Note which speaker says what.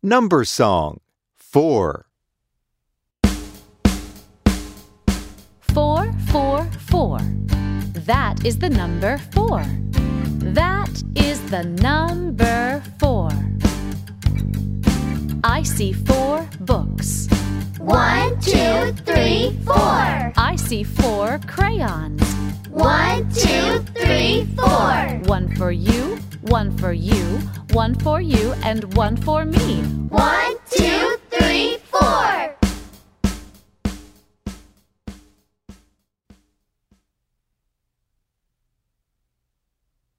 Speaker 1: Number song. 4.
Speaker 2: 4, 4, 4. That is the number 4. That is the number 4. I see 4 books.
Speaker 3: 1, 2, 3, 4.
Speaker 2: I see 4 crayons.
Speaker 3: 1, 2, 3, 4.
Speaker 2: One for you, one for you, one for you, and one for me.
Speaker 3: 1,